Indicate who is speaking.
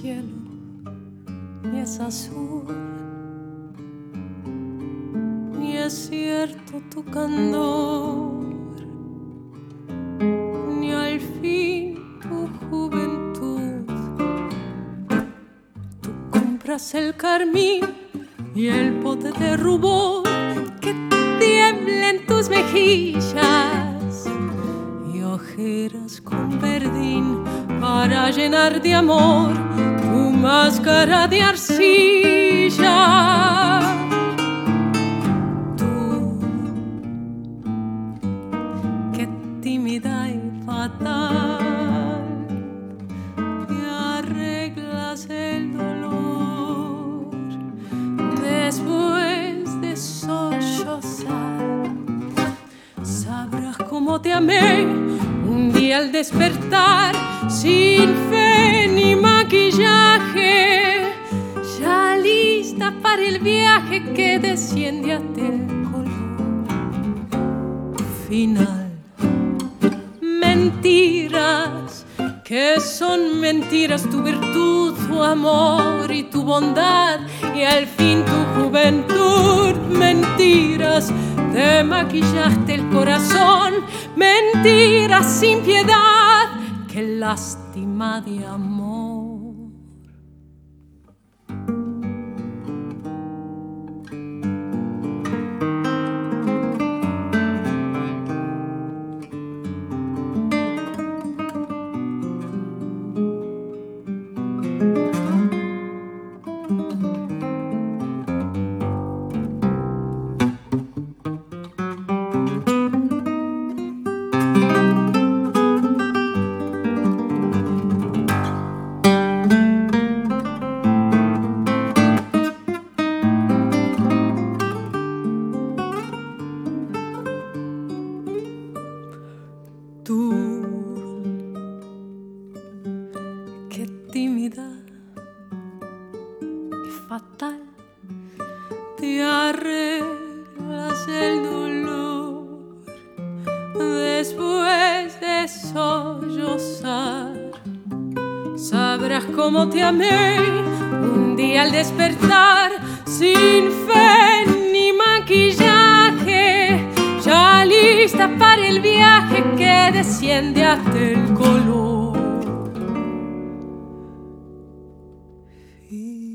Speaker 1: cielo ni es azul, ni es cierto tu candor, ni al fin tu juventud. Tú compras el carmín y el pote de rubor que tiembla en tus mejillas, y ojeras con verdín para llenar de amor tu máscara de arcilla. Tú, que tímida y fatal, te arreglas el dolor después de sollozar. Sabrás cómo te amé un día al despertar, sin fe ni maquillaje, ya lista para el viaje que desciende hasta el color final. Mentiras, que son mentiras tu virtud, tu amor y tu bondad, y al fin tu juventud. Mentiras, te maquillaste el corazón, mentiras sin piedad, qué lástima de amor. Te arreglas el dolor después de sollozar. Sabrás cómo te amé un día al despertar, sin fe ni maquillaje, ya lista para el viaje que desciende hasta el color final.